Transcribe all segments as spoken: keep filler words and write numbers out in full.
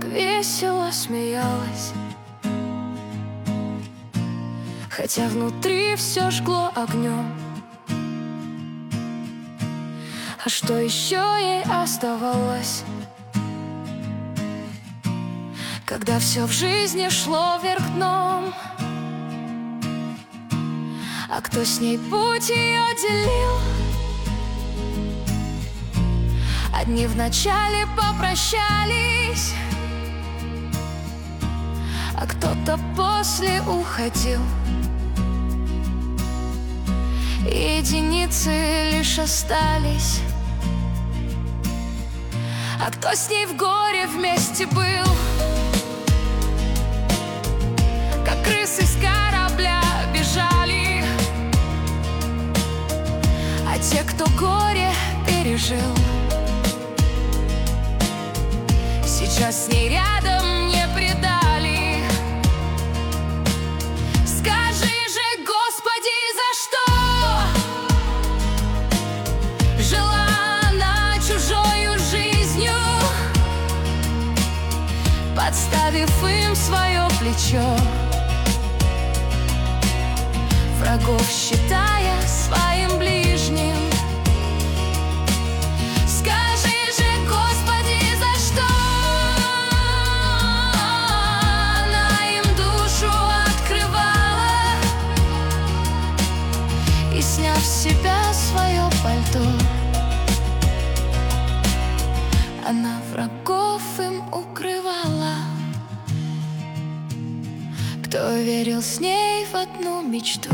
весело смеялась, хотя внутри все жгло огнем. А что еще ей оставалось, когда все в жизни шло вверх дном? А кто с ней путь ее делил? Одни вначале попрощались, а кто-то после уходил. Единицы лишь остались, а кто с ней в горе вместе был, как крысы с корабля бежали. А те, кто горе пережил, сейчас с ней рядом не предали. Скажи же, Господи, за что жила она чужою жизнью, подставив им свое плечо, врагов считая своим ближним. И, сняв с себя свое пальто, она врагов им укрывала. Кто верил с ней в одну мечту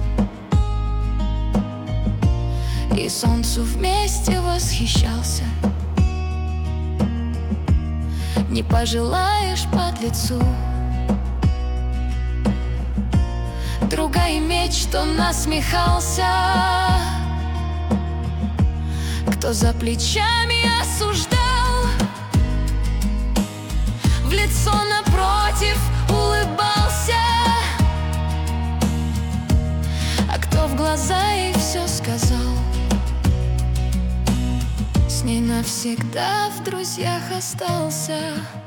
и солнцу вместе восхищался, не пожелаешь подлецу друга иметь, что насмехался, кто за плечами осуждал, в лицо напротив улыбался, а кто в глаза ей все сказал, с ней навсегда в друзьях остался.